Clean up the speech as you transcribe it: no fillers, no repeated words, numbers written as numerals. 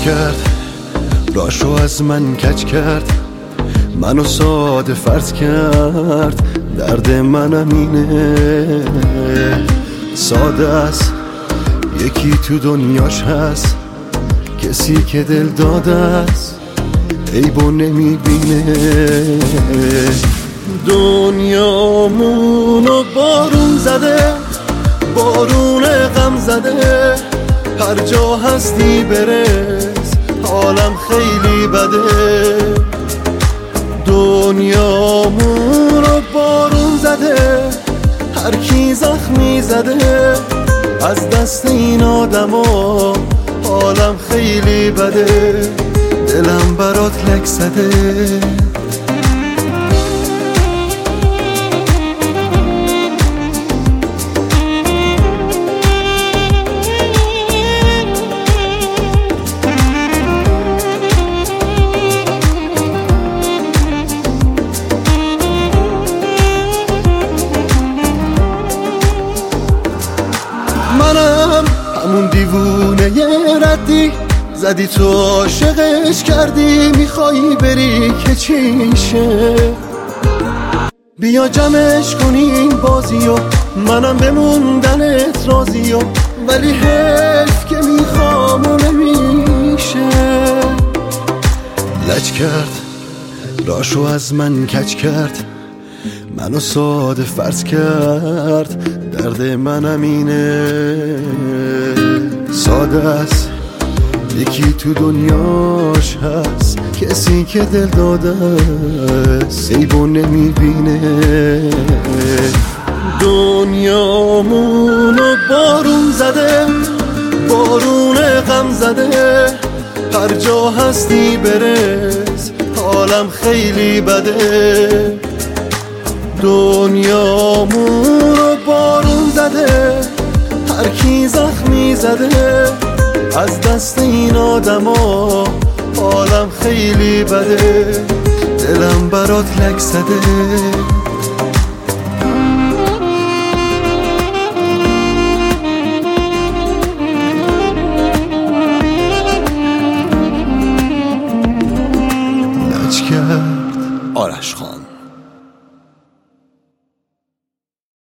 کرد، راشو از من کج کرد، منو ساده فرض کرد، درد منم اینه. ساده است یکی تو دنیاش هست، کسی که دل داده است عیبو نمیبینه. دنیامونو بارون زده، بارون غم زده، هر جا هستی برس، حالم خیلی بده. دنیامونو بارون زده، هر کی زخمی زده، از دست این آدما حالم خیلی بده، دلم برات لک زده. منم همون دیوونه ردی، زدی تو عاشقش کردی، میخوایی بری که چیشه؟ بیا جمعش کنیم بازیو، منم بموندنت راضیو، ولی حیف که میخوام و نمیشه. لج کرد، راشو از من کج کرد، منو ساده فرض کرد، درد منم اینه. ساده است یکی تو دنیاش هست، کسی که دل داده است عیبو نمیبینه. دنیامونو بارون زده، بارون غم زده، هر جا هستی برس، حالم خیلی بده. دنیامونو بارون زده، هر کی زخمی زده، از دست این آدما حالم خیلی بده، دلم برات لک زده.